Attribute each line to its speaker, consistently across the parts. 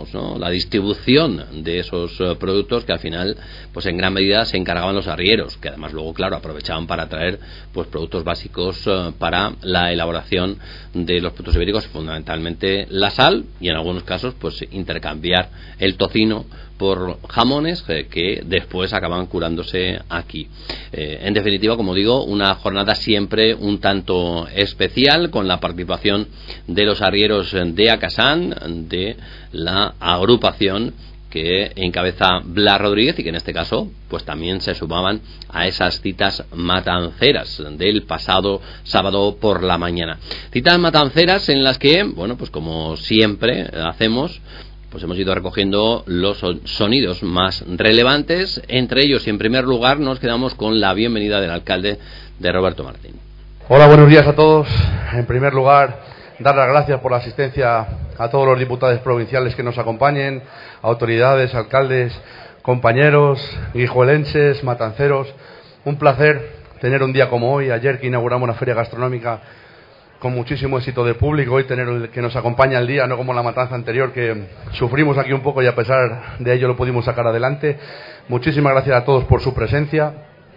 Speaker 1: digamos, ¿no?, la distribución de esos productos, que al final, pues en gran medida se encargaban los arrieros, que además luego, claro, aprovechaban para traer pues productos básicos para la elaboración de los productos ibéricos, fundamentalmente la sal, y en algunos casos pues intercambiar el tocino por jamones que después acaban curándose aquí. En definitiva, como digo, una jornada siempre un tanto especial, con la participación de los arrieros de Acasán, de la agrupación que encabeza Blas Rodríguez, y que en este caso pues también se sumaban a esas citas matanceras del pasado sábado por la mañana. Citas matanceras en las que, bueno, pues como siempre hacemos, pues hemos ido recogiendo los sonidos más relevantes. Entre ellos, y en primer lugar, nos quedamos con la bienvenida del alcalde, de Roberto Martín.
Speaker 2: Hola, buenos días a todos. En primer lugar, dar las gracias por la asistencia a todos los diputados provinciales que nos acompañen, autoridades, alcaldes, compañeros, guijuelenses, matanceros. Un placer tener un día como hoy, ayer que inauguramos una feria gastronómica con muchísimo éxito de público, hoy tener el que nos acompaña el día, no como la matanza anterior, que sufrimos aquí un poco y a pesar de ello lo pudimos sacar adelante. Muchísimas gracias a todos por su presencia.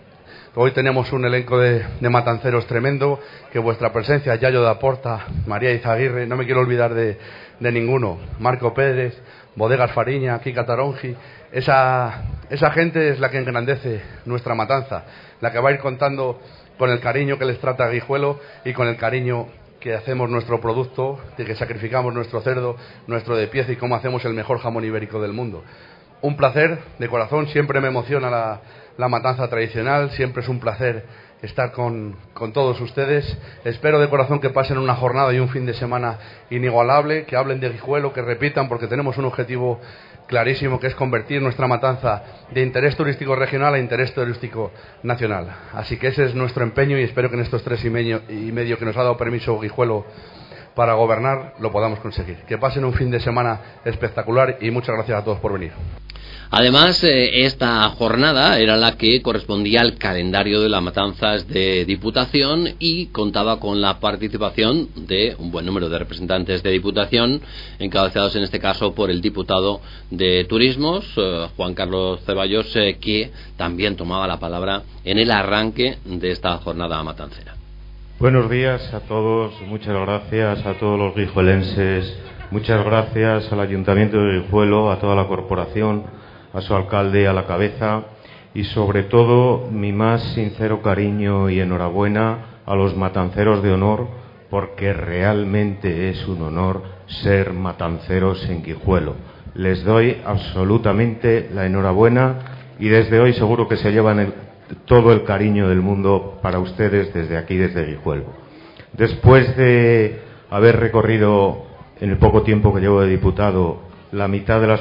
Speaker 2: Hoy tenemos un elenco de matanceros tremendo, que vuestra presencia, Yayo de Aporta, María Izaguirre, no me quiero olvidar de ninguno, Marco Pérez, Bodegas Fariña, Kika Taronji, esa gente es la que engrandece nuestra matanza, la que va a ir contando con el cariño que les trata Guijuelo y con el cariño que hacemos nuestro producto, de que sacrificamos nuestro cerdo, nuestro de pieza, y cómo hacemos el mejor jamón ibérico del mundo. Un placer de corazón, siempre me emociona la matanza tradicional, siempre es un placer estar con todos ustedes. Espero de corazón que pasen una jornada y un fin de semana inigualable, que hablen de Guijuelo, que repitan, porque tenemos un objetivo clarísimo, que es convertir nuestra matanza de interés turístico regional a interés turístico nacional. Así que ese es nuestro empeño, y espero que en estos 3 y medio que nos ha dado permiso Guijuelo para gobernar lo podamos conseguir. Que pasen un fin de semana espectacular y muchas gracias a todos por venir.
Speaker 1: Además, esta jornada era la que correspondía al calendario de las matanzas de Diputación, y contaba con la participación de un buen número de representantes de Diputación, encabezados en este caso por el diputado de Turismos, Juan Carlos Ceballos, que también tomaba la palabra en el arranque de esta jornada matancera.
Speaker 3: Buenos días a todos, muchas gracias a todos los guijuelenses, muchas gracias al Ayuntamiento de Guijuelo, a toda la corporación, a su alcalde a la cabeza, y sobre todo mi más sincero cariño y enhorabuena a los matanceros de honor, porque realmente es un honor ser matanceros en Guijuelo. Les doy absolutamente la enhorabuena, y desde hoy seguro que se llevan todo el cariño del mundo para ustedes desde aquí, desde Guijuelo. Después de haber recorrido en el poco tiempo que llevo de diputado la mitad de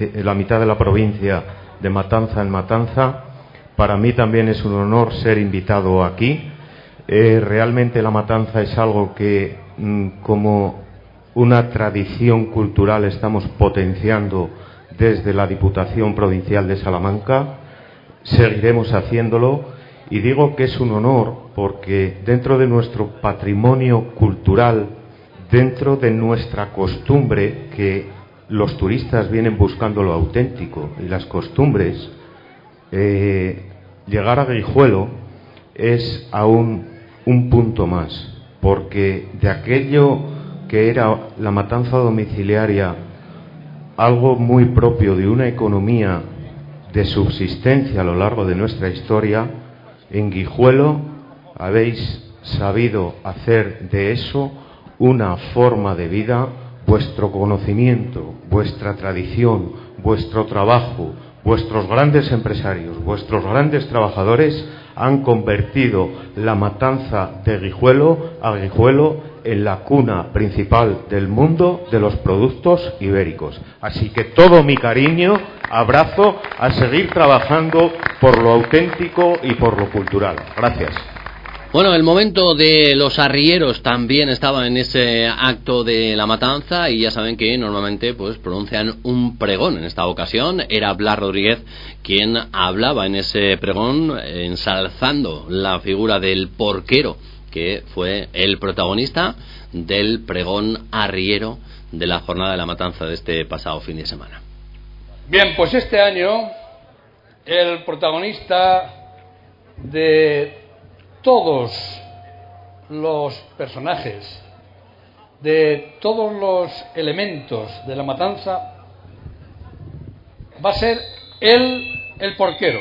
Speaker 3: la provincia de matanza en matanza, para mí también es un honor ser invitado aquí. Realmente la matanza es algo que como una tradición cultural estamos potenciando desde la Diputación Provincial de Salamanca. Seguiremos haciéndolo, y digo que es un honor porque dentro de nuestro patrimonio cultural, dentro de nuestra costumbre, que los turistas vienen buscando lo auténtico y las costumbres, llegar a Guijuelo es aún un punto más, porque de aquello que era la matanza domiciliaria, algo muy propio de una economía de subsistencia a lo largo de nuestra historia, en Guijuelo habéis sabido hacer de eso una forma de vida. Vuestro conocimiento, vuestra tradición, vuestro trabajo, vuestros grandes empresarios, vuestros grandes trabajadores han convertido la matanza de Guijuelo a Guijuelo en la cuna principal del mundo de los productos ibéricos. Así que todo mi cariño, abrazo, a seguir trabajando por lo auténtico y por lo cultural. Gracias.
Speaker 1: Bueno, el momento de los arrieros también estaba en ese acto de la matanza, y ya saben que normalmente pues pronuncian un pregón. En esta ocasión era Blas Rodríguez quien hablaba en ese pregón, ensalzando la figura del porquero, que fue el protagonista del pregón arriero de la jornada de la matanza de este pasado fin de semana.
Speaker 4: Bien, pues este año el protagonista de todos los personajes, de todos los elementos de la matanza, va a ser el porquero.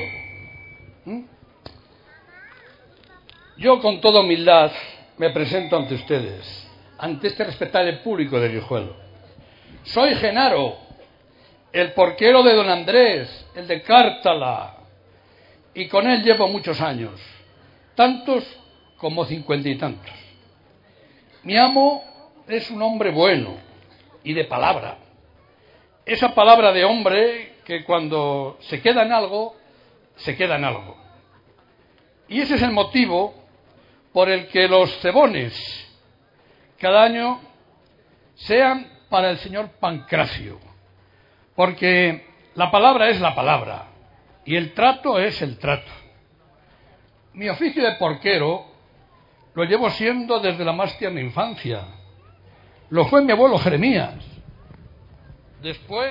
Speaker 4: Yo, con toda humildad, me presento ante ustedes, ante este respetable público de Guijuelo. Soy Genaro, el porquero de don Andrés, el de Cártala, y con él llevo muchos años, tantos como 50 y tantos. Mi amo es un hombre bueno y de palabra. Esa palabra de hombre que cuando se queda en algo, se queda en algo. Y ese es el motivo por el que los cebones cada año sean para el señor Pancracio, porque la palabra es la palabra y el trato es el trato. Mi oficio de porquero lo llevo siendo desde la más tierna infancia. Lo fue mi abuelo Jeremías, después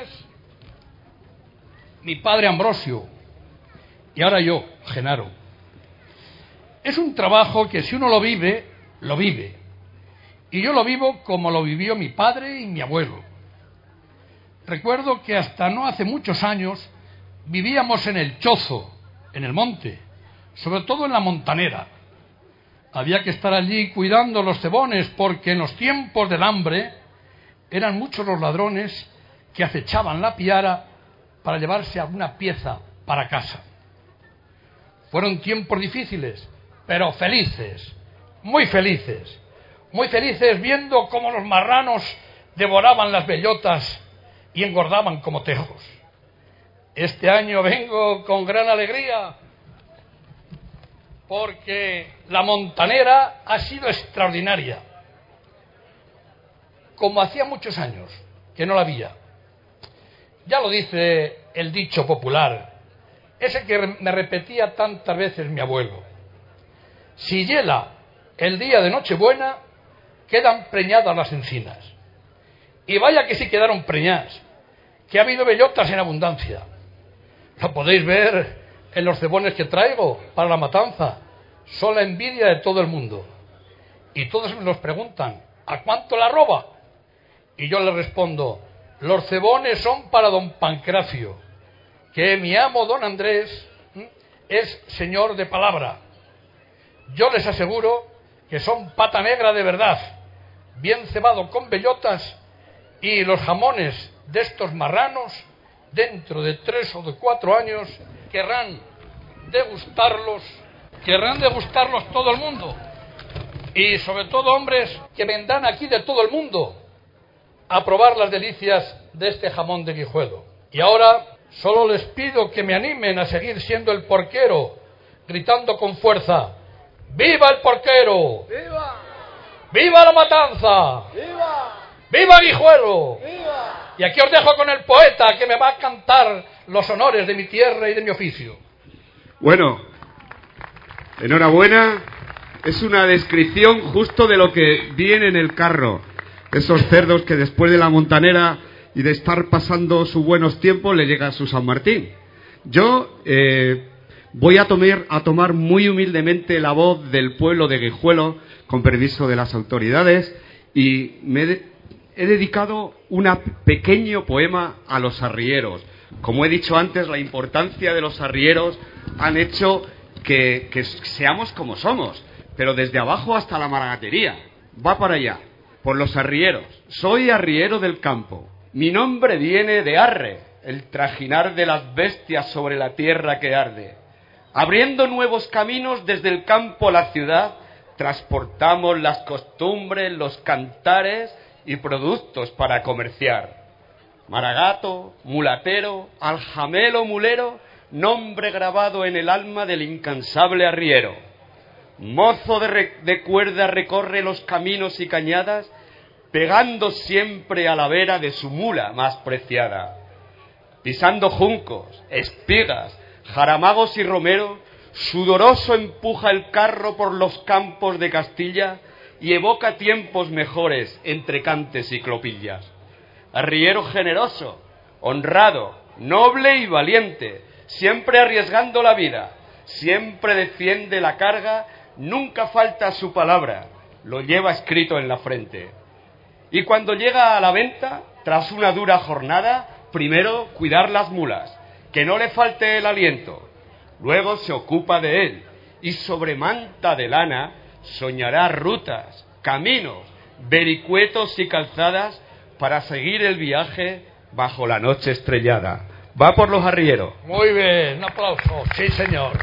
Speaker 4: mi padre Ambrosio y ahora yo, Genaro. Es un trabajo que si uno lo vive, lo vive. Y yo lo vivo como lo vivió mi padre y mi abuelo. Recuerdo que hasta no hace muchos años vivíamos en el chozo, en el monte, sobre todo en la montanera. Había que estar allí cuidando los cebones porque en los tiempos del hambre eran muchos los ladrones que acechaban la piara para llevarse alguna pieza para casa. Fueron tiempos difíciles, pero felices, muy felices viendo cómo los marranos devoraban las bellotas y engordaban como tejos. Este año vengo con gran alegría porque la montanera ha sido extraordinaria, como hacía muchos años que no la había. Ya lo dice el dicho popular, ese que me repetía tantas veces mi abuelo: si hiela el día de Nochebuena, quedan preñadas las encinas. Y vaya que sí quedaron preñadas, que ha habido bellotas en abundancia. Lo podéis ver en los cebones que traigo para la matanza. Son la envidia de todo el mundo. Y todos me los preguntan: ¿a cuánto la roba? Y yo les respondo: los cebones son para don Pancracio, que mi amo don Andrés es señor de palabra. Yo les aseguro que son pata negra de verdad, bien cebado con bellotas, y los jamones de estos marranos, dentro de 3 o de 4 años, querrán degustarlos todo el mundo. Y sobre todo hombres que vendrán aquí de todo el mundo a probar las delicias de este jamón de Guijuelo. Y ahora solo les pido que me animen a seguir siendo el porquero, gritando con fuerza: ¡viva el porquero! ¡Viva! ¡Viva la matanza! ¡Viva! ¡Viva Guijuelo! ¡Viva! Y aquí os dejo con el poeta que me va a cantar los honores de mi tierra y de mi oficio.
Speaker 5: Bueno, enhorabuena. Es una descripción justo de lo que viene en el carro. Esos cerdos que después de la montanera y de estar pasando sus buenos tiempos le llega a su San Martín. Yo voy a tomar muy humildemente la voz del pueblo de Guijuelo, con permiso de las autoridades, y he dedicado un pequeño poema a los arrieros. Como he dicho antes, la importancia de los arrieros han hecho que seamos como somos, pero desde abajo hasta la maragatería. Va para allá, por los arrieros. Soy arriero del campo. Mi nombre viene de arre, el trajinar de las bestias sobre la tierra que arde. Abriendo nuevos caminos desde el campo a la ciudad, transportamos las costumbres, los cantares y productos para comerciar. Maragato, mulatero, aljamelo, mulero, nombre grabado en el alma del incansable arriero. Mozo de cuerda recorre los caminos y cañadas, pegando siempre a la vera de su mula más preciada. Pisando juncos, espigas, jaramagos y romero, sudoroso empuja el carro por los campos de Castilla y evoca tiempos mejores entre cantes y clopillas.
Speaker 6: arriero generoso, honrado, noble y valiente, siempre arriesgando la vida, siempre defiende la carga, nunca falta su palabra, lo lleva escrito en la frente. Y cuando llega a la venta, tras una dura jornada, primero cuidar las mulas, que no le falte el aliento, luego se ocupa de él, y sobre manta de lana soñará rutas, caminos, vericuetos y calzadas para seguir el viaje bajo la noche estrellada. Va por los arrieros.
Speaker 4: Muy bien, un aplauso. Sí, señor.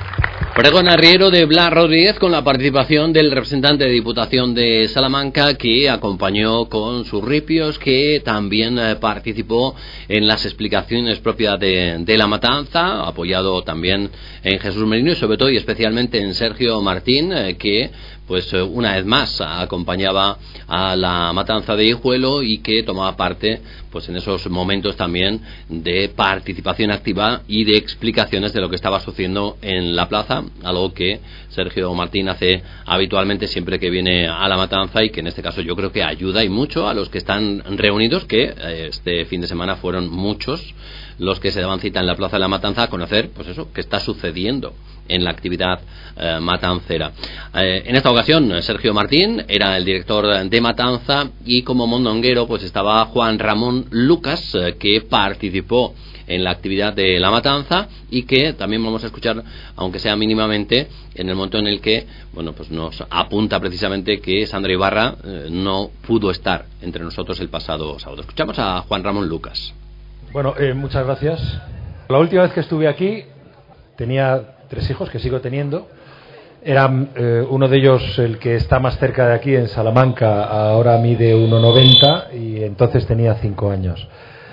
Speaker 1: Pregón arriero de Blas Rodríguez, con la participación del representante de Diputación de Salamanca, que acompañó con sus ripios, que también participó en las explicaciones propias de la matanza, apoyado también en Jesús Merino y sobre todo y especialmente en Sergio Martín, que pues una vez más acompañaba a la matanza de Guijuelo y que tomaba parte pues en esos momentos también de participación activa y de explicaciones de lo que estaba sucediendo en la plaza, algo que Sergio Martín hace habitualmente siempre que viene a la matanza y que en este caso yo creo que ayuda y mucho a los que están reunidos, que este fin de semana fueron muchos los que se daban cita en la Plaza de la Matanza a conocer, pues eso, qué está sucediendo en la actividad matancera. En esta ocasión, Sergio Martín era el director de Matanza y como mondonguero pues estaba Juan Ramón Lucas, que participó en la actividad de la matanza y que también vamos a escuchar, aunque sea mínimamente, en el momento en el que bueno pues nos apunta precisamente que Sandra Ibarra no pudo estar entre nosotros el pasado sábado. Escuchamos a Juan Ramón Lucas.
Speaker 7: Bueno, muchas gracias. La última vez que estuve aquí tenía 3 hijos, que sigo teniendo. Era uno de ellos el que está más cerca de aquí, en Salamanca, ahora mide 1,90 y entonces tenía 5 años.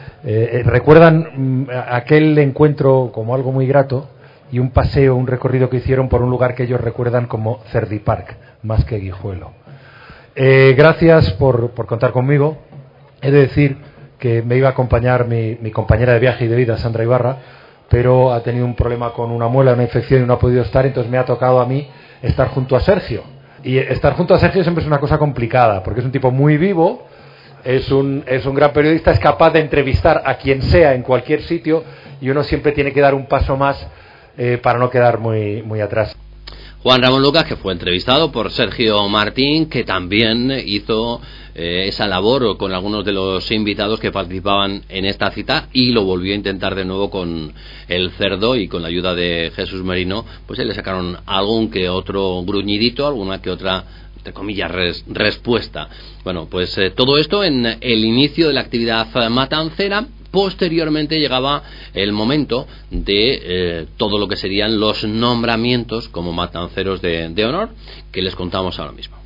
Speaker 7: ¿Recuerdan aquel encuentro como algo muy grato y un paseo, un recorrido que hicieron por un lugar que ellos recuerdan como Cerdi Park, más que Guijuelo? Gracias por contar conmigo. He de decir que me iba a acompañar mi compañera de viaje y de vida, Sandra Ibarra, pero ha tenido un problema con una muela, una infección y no ha podido estar, entonces me ha tocado a mí estar junto a Sergio. Y estar junto a Sergio siempre es una cosa complicada, porque es un tipo muy vivo, es un gran periodista, es capaz de entrevistar a quien sea en cualquier sitio y uno siempre tiene que dar un paso más para no quedar muy atrás.
Speaker 1: Juan Ramón Lucas, que fue entrevistado por Sergio Martín, que también hizo esa labor con algunos de los invitados que participaban en esta cita y lo volvió a intentar de nuevo con el cerdo y con la ayuda de Jesús Merino, pues le sacaron algún que otro gruñidito, alguna que otra, entre comillas, respuesta. Bueno, pues todo esto en el inicio de la actividad matancera. Posteriormente llegaba el momento de todo lo que serían los nombramientos como matanceros de honor, que les contamos ahora mismo.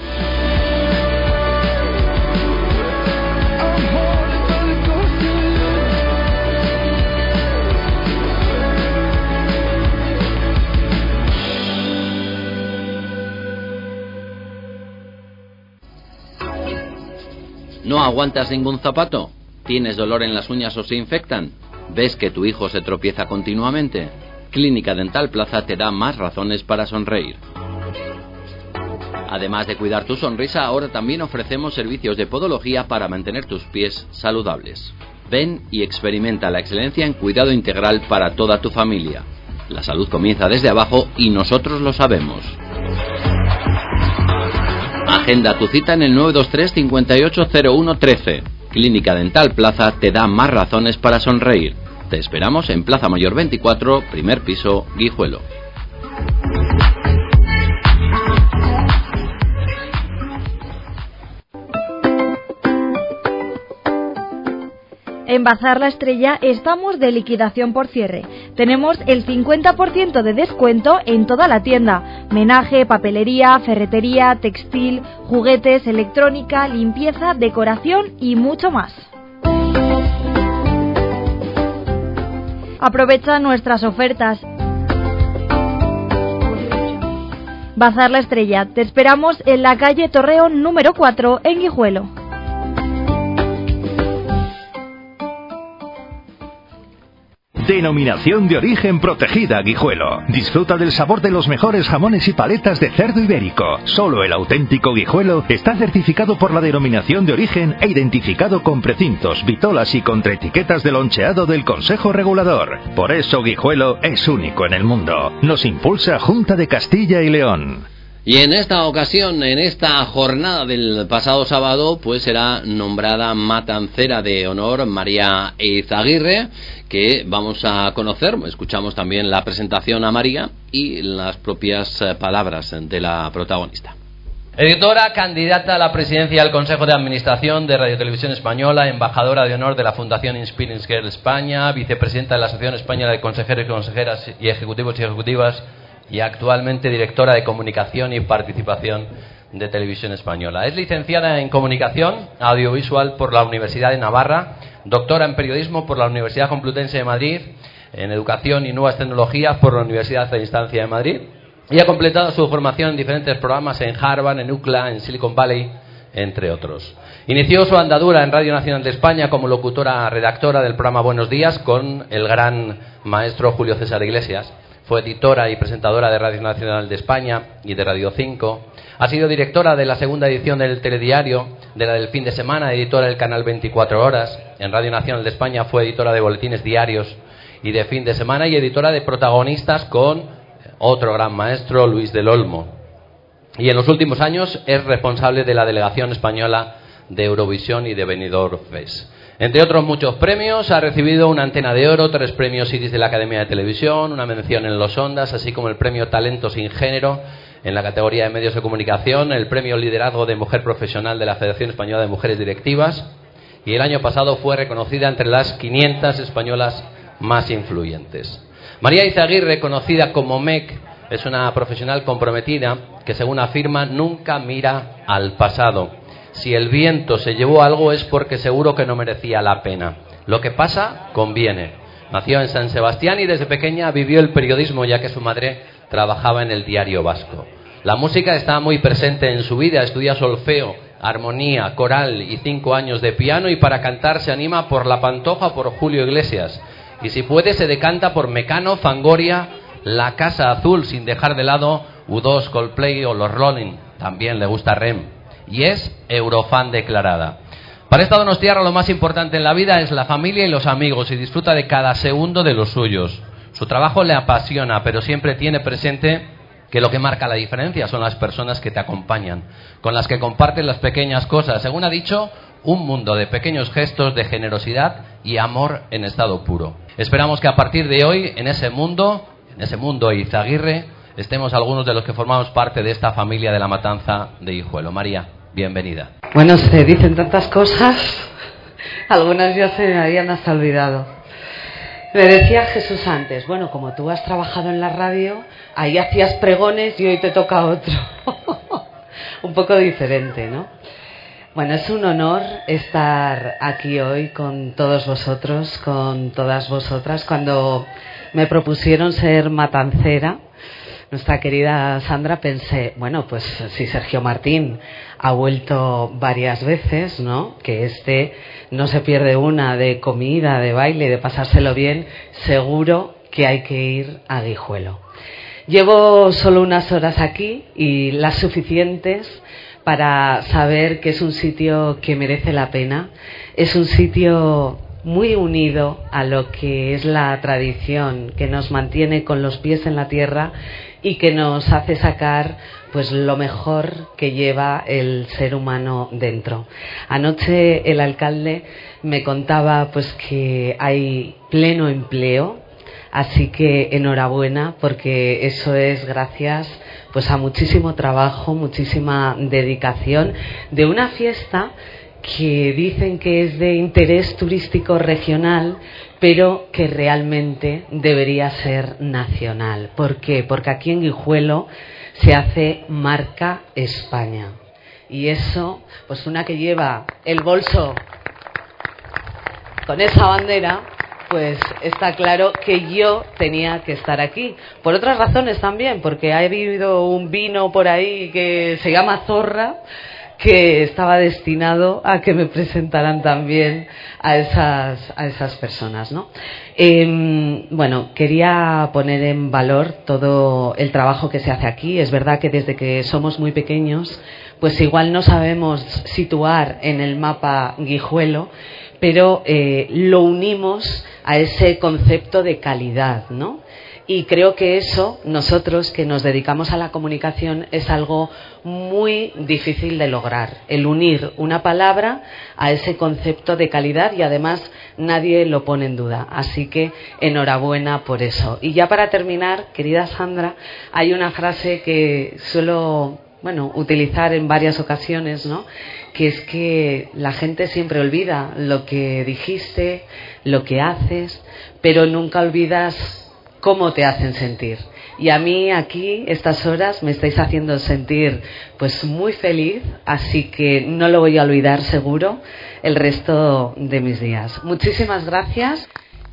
Speaker 1: ¿No aguantas ningún zapato? ¿Tienes dolor en las uñas o se infectan? ¿Ves que tu hijo se tropieza continuamente? Clínica Dental Plaza te da más razones para sonreír. Además de cuidar tu sonrisa, ahora también ofrecemos servicios de podología para mantener tus pies saludables. Ven y experimenta la excelencia en cuidado integral para toda tu familia. La salud comienza desde abajo y nosotros lo sabemos. Agenda tu cita en el 923 580113. Clínica Dental Plaza te da más razones para sonreír. Te esperamos en Plaza Mayor 24, primer piso, Guijuelo.
Speaker 8: En Bazar La Estrella estamos de liquidación por cierre. Tenemos el 50% de descuento en toda la tienda. Menaje, papelería, ferretería, textil, juguetes, electrónica, limpieza, decoración y mucho más. Aprovecha nuestras ofertas. Bazar La Estrella, te esperamos en la calle Torreón número 4 en Guijuelo.
Speaker 9: Denominación de origen protegida Guijuelo. Disfruta del sabor de los mejores jamones y paletas de cerdo ibérico. Solo el auténtico Guijuelo está certificado por la denominación de origen e identificado con precintos, vitolas y contraetiquetas de loncheado del Consejo Regulador. Por eso Guijuelo es único en el mundo. Nos impulsa Junta de Castilla y León.
Speaker 1: Y en esta ocasión, en esta jornada del pasado sábado, pues será nombrada matancera de honor María Eizaguirre, que vamos a conocer. Escuchamos también la presentación a María y las propias palabras de la protagonista.
Speaker 10: Editora, candidata a la presidencia del Consejo de Administración de Radio Televisión Española, embajadora de honor de la Fundación Inspiring Girl España, vicepresidenta de la Asociación Española de Consejeros y Consejeras y Ejecutivos y Ejecutivas, y actualmente directora de Comunicación y Participación de Televisión Española. Es licenciada en Comunicación Audiovisual por la Universidad de Navarra, doctora en Periodismo por la Universidad Complutense de Madrid, en Educación y Nuevas Tecnologías por la Universidad de Distancia de Madrid, y ha completado su formación en diferentes programas en Harvard, en UCLA, en Silicon Valley, entre otros. Inició su andadura en Radio Nacional de España como locutora redactora del programa Buenos Días con el gran maestro Julio César Iglesias. Fue editora y presentadora de Radio Nacional de España y de Radio 5. Ha sido directora de la segunda edición del Telediario, de la del fin de semana, editora del canal 24 Horas. En Radio Nacional de España fue editora de boletines diarios y de fin de semana y editora de Protagonistas con otro gran maestro, Luis del Olmo. Y en los últimos años es responsable de la delegación española de Eurovisión y de Benidorm Fest. Entre otros muchos premios, ha recibido una Antena de Oro, 3 premios Iris de la Academia de Televisión, una mención en Los Ondas, así como el premio Talento sin Género en la categoría de Medios de Comunicación, el premio Liderazgo de Mujer Profesional de la Federación Española de Mujeres Directivas, y el año pasado fue reconocida entre las 500 españolas más influyentes. María Eizaguirre, conocida como MEC, es una profesional comprometida que, según afirma, nunca mira al pasado. Si el viento se llevó algo es porque seguro que no merecía la pena. Lo que pasa, conviene. Nació en San Sebastián y desde pequeña vivió el periodismo, ya que su madre trabajaba en el Diario Vasco. La música está muy presente en su vida. Estudia solfeo, armonía, coral y 5 años de piano, y para cantar se anima por La Pantoja o por Julio Iglesias. Y si puede se decanta por Mecano, Fangoria, La Casa Azul, sin dejar de lado U2, Coldplay o los Rolling. También le gusta Rem. Y es eurofan declarada. Para esta donostiarra lo más importante en la vida es la familia y los amigos, y disfruta de cada segundo de los suyos. Su trabajo le apasiona, pero siempre tiene presente que lo que marca la diferencia son las personas que te acompañan, con las que compartes las pequeñas cosas. Según ha dicho, un mundo de pequeños gestos de generosidad y amor en estado puro. Esperamos que a partir de hoy, en ese mundo Eizaguirre, estemos algunos de los que formamos parte de esta familia de la matanza de Guijuelo. María, bienvenida.
Speaker 11: Bueno, se dicen tantas cosas, algunas ya se me habían hasta olvidado. Me decía Jesús antes, bueno, como tú has trabajado en la radio, ahí hacías pregones y hoy te toca otro. Un poco diferente, ¿no? Bueno, es un honor estar aquí hoy con todos vosotros, con todas vosotras. Cuando me propusieron ser matancera, nuestra querida Sandra, pensé, bueno, pues si Sergio Martín ha vuelto varias veces, ¿no? Que no se pierde una de comida, de baile, de pasárselo bien, seguro que hay que ir a Guijuelo. Llevo solo unas horas aquí y las suficientes para saber que es un sitio que merece la pena, es un sitio muy unido a lo que es la tradición, que nos mantiene con los pies en la tierra y que nos hace sacar pues lo mejor que lleva el ser humano dentro. Anoche el alcalde me contaba pues que hay pleno empleo, así que enhorabuena, porque eso es gracias pues a muchísimo trabajo, muchísima dedicación de una fiesta que dicen que es de interés turístico regional, pero que realmente debería ser nacional. ¿Por qué? Porque aquí en Guijuelo se hace marca España. Y eso, pues una que lleva el bolso con esa bandera, pues está claro que yo tenía que estar aquí. Por otras razones también, porque ha habido un vino por ahí que se llama Zorra, que estaba destinado a que me presentaran también a esas personas, ¿no? Bueno, quería poner en valor todo el trabajo que se hace aquí. Es verdad que desde que somos muy pequeños, pues igual no sabemos situar en el mapa Guijuelo, pero lo unimos a ese concepto de calidad, ¿no? Y creo que eso, nosotros que nos dedicamos a la comunicación, es algo muy difícil de lograr, el unir una palabra a ese concepto de calidad, y además nadie lo pone en duda. Así que enhorabuena por eso. Y ya para terminar, querida Sandra, hay una frase que suelo utilizar en varias ocasiones, ¿no? Que es que la gente siempre olvida lo que dijiste, lo que haces, pero nunca olvidas cómo te hacen sentir. Y a mí aquí, estas horas, me estáis haciendo sentir pues muy feliz, así que no lo voy a olvidar seguro el resto de mis días. Muchísimas gracias.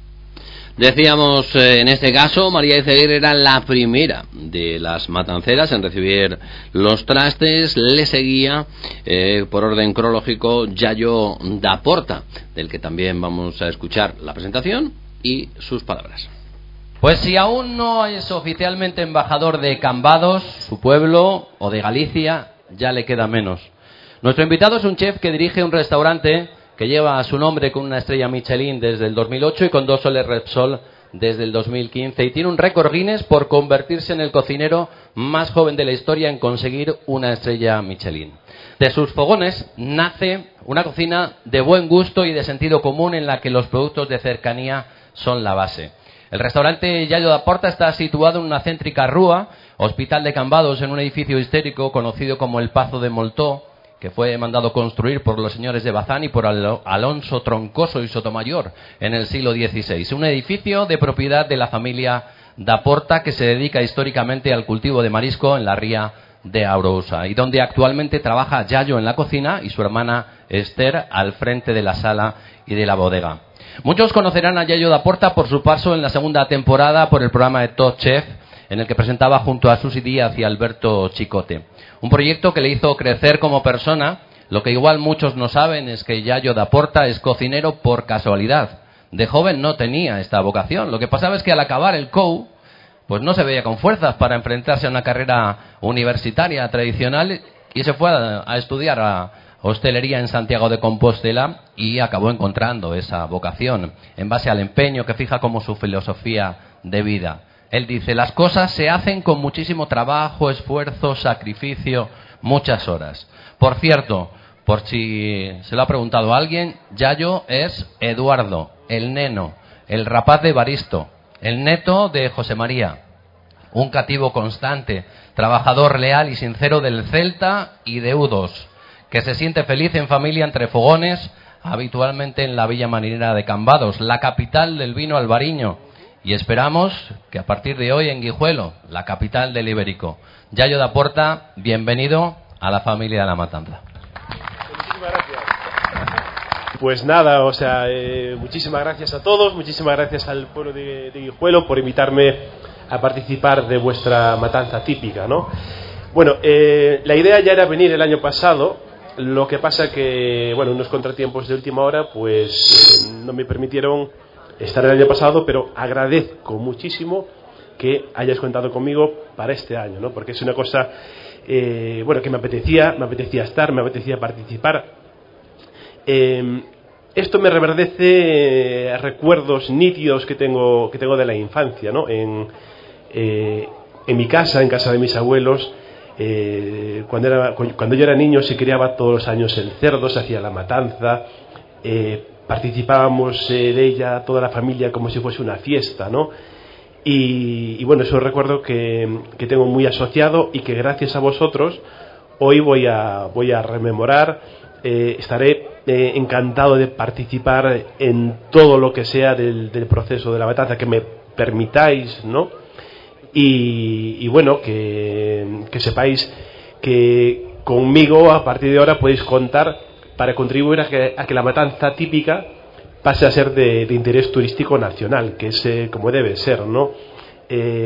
Speaker 1: Decíamos, en este caso, María Iceguirre era la primera de las matanceras en recibir los trastes. Le seguía, por orden cronológico, Yayo Daporta, del que también vamos a escuchar la presentación y sus palabras.
Speaker 10: Pues si aún no es oficialmente embajador de Cambados, su pueblo, o de Galicia, ya le queda menos. Nuestro invitado es un chef que dirige un restaurante que lleva su nombre con una estrella Michelin desde el 2008 y con 2 soles Repsol desde el 2015, y tiene un récord Guinness por convertirse en el cocinero más joven de la historia en conseguir una estrella Michelin. De sus fogones nace una cocina de buen gusto y de sentido común en la que los productos de cercanía son la base. El restaurante Yayo Daporta está situado en una céntrica rúa, Hospital de Cambados, en un edificio histórico conocido como el Pazo de Moltó, que fue mandado construir por los señores de Bazán y por Alonso Troncoso y Sotomayor en el siglo XVI. Un edificio de propiedad de la familia Daporta que se dedica históricamente al cultivo de marisco en la ría de Arousa, y donde actualmente trabaja Yayo en la cocina y su hermana Esther al frente de la sala y de la bodega. Muchos conocerán a Yayo Daporta por su paso en la segunda temporada por el programa de Top Chef, en el que presentaba junto a Susi Díaz y Alberto Chicote. Un proyecto que le hizo crecer como persona. Lo que igual muchos no saben es que Yayo Daporta es cocinero por casualidad. De joven no tenía esta vocación. Lo que pasaba es que al acabar el COU, pues no se veía con fuerzas para enfrentarse a una carrera universitaria tradicional, y se fue a estudiar a hostelería en Santiago de Compostela, y acabó encontrando esa vocación en base al empeño que fija como su filosofía de vida. Él dice: las cosas se hacen con muchísimo trabajo, esfuerzo, sacrificio, muchas horas. Por cierto, por si se lo ha preguntado a alguien, Yayo es Eduardo, el neno, el rapaz de Baristo, el neto de José María, un cativo constante, trabajador leal y sincero del Celta y de U2, que se siente feliz en familia entre fogones, habitualmente en la Villa Marinera de Cambados, la capital del vino albariño, y esperamos que a partir de hoy en Guijuelo, la capital del Ibérico. Yayo Daporta, bienvenido a la familia de La Matanza.
Speaker 12: Muchísimas gracias. Pues nada, muchísimas gracias a todos, muchísimas gracias al pueblo de Guijuelo por invitarme a participar de vuestra matanza típica, ¿no? Bueno, la idea ya era venir el año pasado. Lo que pasa que, unos contratiempos de última hora, pues no me permitieron estar el año pasado, pero agradezco muchísimo que hayáis contado conmigo para este año, ¿no? Porque es una cosa, que me apetecía estar, me apetecía participar. Esto me reverdece recuerdos nítidos que tengo de la infancia, ¿no? En mi casa, en casa de mis abuelos. Cuando yo era niño se criaba todos los años el cerdo, se hacía la matanza, participábamos de ella toda la familia como si fuese una fiesta, ¿no? Y es un recuerdo que tengo muy asociado y que gracias a vosotros hoy voy a rememorar. Estaré encantado de participar en todo lo que sea del proceso de la matanza que me permitáis, ¿no? Y que sepáis que conmigo a partir de ahora podéis contar para contribuir a que la matanza típica pase a ser de interés turístico nacional, que es como debe ser, ¿no?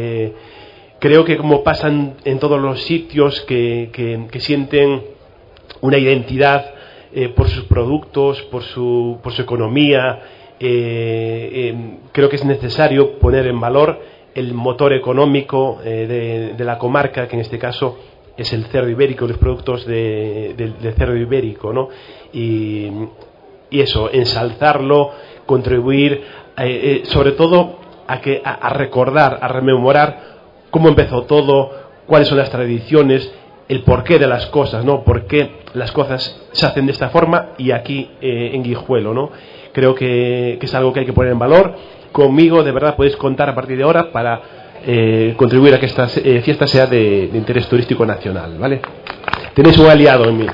Speaker 12: Creo que como pasan en todos los sitios que sienten una identidad por sus productos, por su economía. Creo que es necesario poner en valor el motor económico de la comarca, que en este caso es el cerdo ibérico, los productos del cerdo ibérico, ¿no? Y eso, ensalzarlo, contribuir sobre todo a recordar, a rememorar cómo empezó todo, cuáles son las tradiciones, el porqué de las cosas, ¿no? Por qué las cosas se hacen de esta forma y aquí en Guijuelo, ¿no? Creo que es algo que hay que poner en valor. Conmigo, de verdad, podéis contar a partir de ahora para contribuir a que esta fiesta sea de interés turístico nacional, ¿vale? Tenéis un aliado en mí.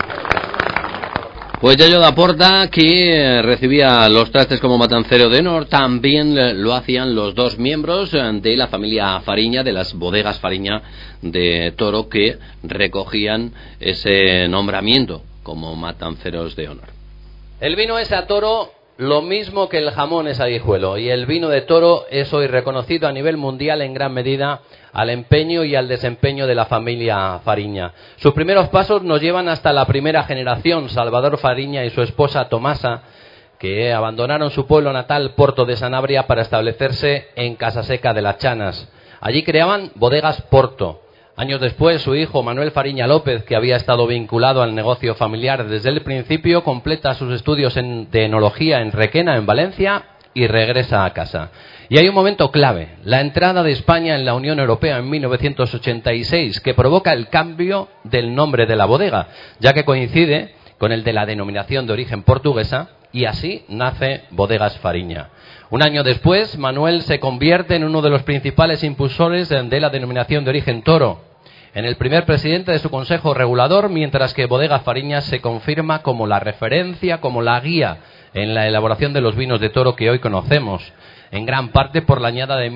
Speaker 1: Pues Yayo Laporta, que recibía los trastes como matancero de honor, también lo hacían los dos miembros de la familia Fariña, de las bodegas Fariña de Toro, que recogían ese nombramiento como matanceros de honor.
Speaker 10: El vino es a Toro lo mismo que el jamón es a Guijuelo, y el vino de Toro es hoy reconocido a nivel mundial en gran medida al empeño y al desempeño de la familia Fariña. Sus primeros pasos nos llevan hasta la primera generación, Salvador Fariña y su esposa Tomasa, que abandonaron su pueblo natal, Porto de Sanabria, para establecerse en Casaseca de las Chanas. Allí creaban bodegas Porto. Años después, su hijo Manuel Fariña López, que había estado vinculado al negocio familiar desde el principio, completa sus estudios de enología en Requena, en Valencia, y regresa a casa. Y hay un momento clave, la entrada de España en la Unión Europea en 1986, que provoca el cambio del nombre de la bodega, ya que coincide con el de la denominación de origen portuguesa, y así nace Bodegas Fariña. Un año después, Manuel se convierte en uno de los principales impulsores de la denominación de origen Toro, en el primer presidente de su consejo regulador, mientras que Bodegas Fariña se confirma como la referencia, como la guía en la elaboración de los vinos de Toro que hoy conocemos, en gran parte por la añada de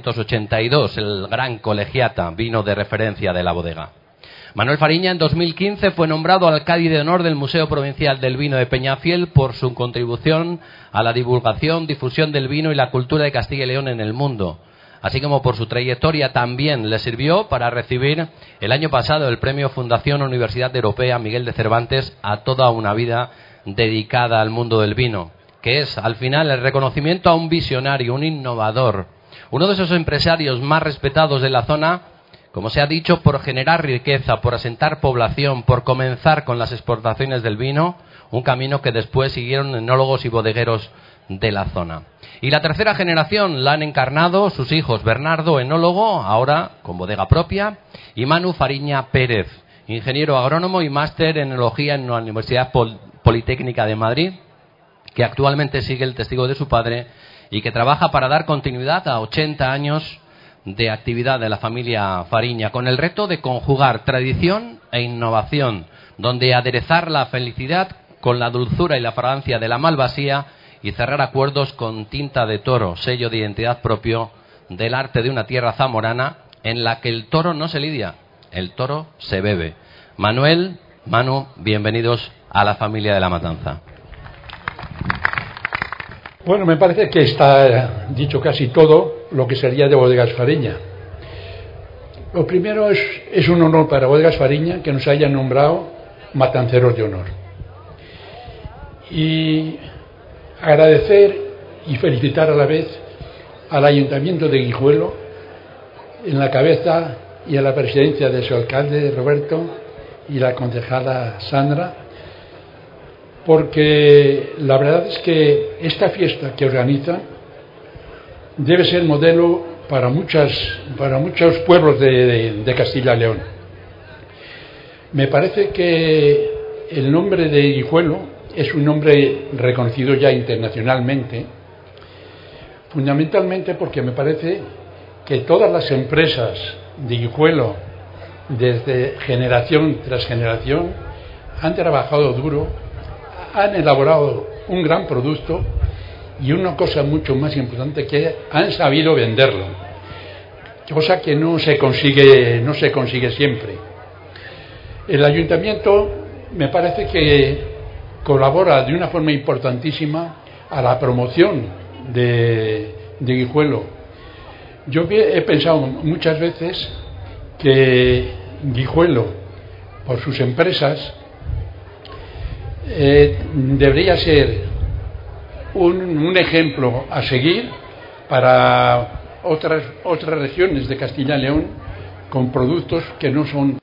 Speaker 10: 1982, el Gran Colegiata, vino de referencia de la bodega. Manuel Fariña en 2015 fue nombrado alcalde de honor del Museo Provincial del Vino de Peñafiel por su contribución a la divulgación, difusión del vino y la cultura de Castilla y León en el mundo, así como por su trayectoria también le sirvió para recibir el año pasado el premio Fundación Universidad Europea Miguel de Cervantes a toda una vida dedicada al mundo del vino, que es al final el reconocimiento a un visionario, un innovador, uno de esos empresarios más respetados de la zona, como se ha dicho, por generar riqueza, por asentar población, por comenzar con las exportaciones del vino, un camino que después siguieron enólogos y bodegueros de la zona. Y la tercera generación la han encarnado sus hijos, Bernardo, enólogo, ahora con bodega propia, y Manu Fariña Pérez, ingeniero agrónomo y máster en enología en la Universidad Politécnica de Madrid, que actualmente sigue el testigo de su padre y que trabaja para dar continuidad a 80 años de actividad de la familia Fariña, con el reto de conjugar tradición e innovación, donde aderezar la felicidad con la dulzura y la fragancia de la malvasía y cerrar acuerdos con tinta de toro, sello de identidad propio del arte de una tierra zamorana en la que el toro no se lidia, el toro se bebe. Manuel, Manu, bienvenidos a la familia de la Matanza.
Speaker 13: Bueno, me parece que está dicho casi todo lo que sería de Bodegas Fariña. Lo primero es un honor para Bodegas Fariña que nos hayan nombrado matanceros de honor. Y agradecer y felicitar a la vez al Ayuntamiento de Guijuelo, en la cabeza y a la presidencia de su alcalde Roberto y la concejala Sandra, porque la verdad es que esta fiesta que organiza debe ser modelo para muchos pueblos de Castilla y León. Me parece que el nombre de Guijuelo es un nombre reconocido ya internacionalmente, fundamentalmente porque me parece que todas las empresas de Guijuelo, desde generación tras generación, han trabajado duro, han elaborado un gran producto y una cosa mucho más importante, que han sabido venderlo, cosa que no se consigue siempre. El ayuntamiento me parece que colabora de una forma importantísima a la promoción de Guijuelo. Yo he pensado muchas veces que Guijuelo, por sus empresas, debería ser un ejemplo a seguir para otras regiones de Castilla y León con productos que no son